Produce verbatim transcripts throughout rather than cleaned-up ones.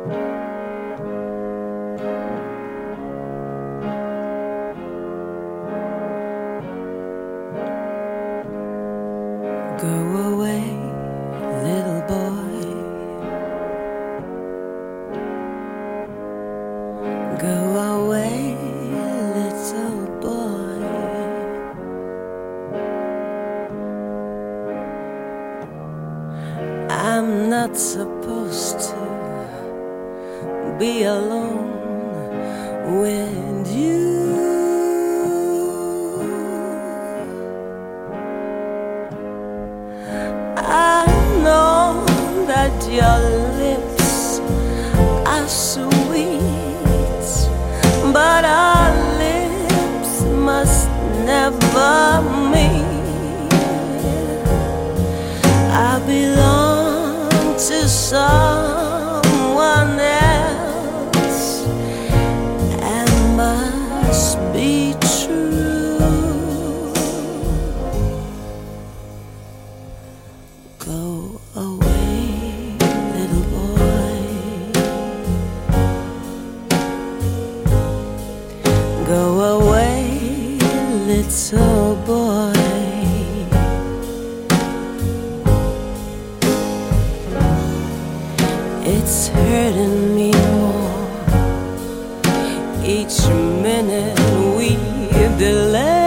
Go away, little boy. Go away, little boy. I'm not supposed to be alone with you. I know that your lips are sweet, but our lips must never meet. I belong to someone else and must be true. Go away, little boy. Go away, little boy. It's hurting me more each minute we delay.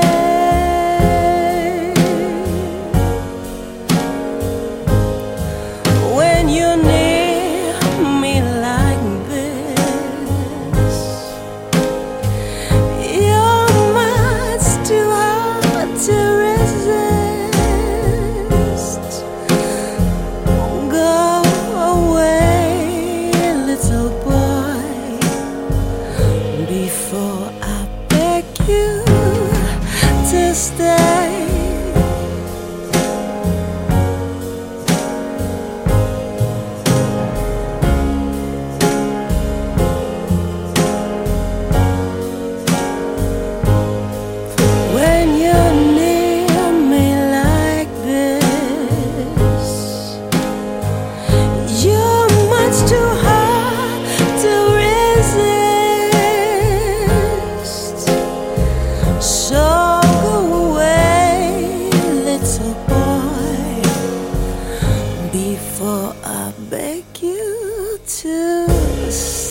When you're near me like this, you're much too hard to resist. Go away, little boy, before I beg you to stay. When you're near me like this, you're much too hard to resist. So go away, little boy, before I beg you to stay.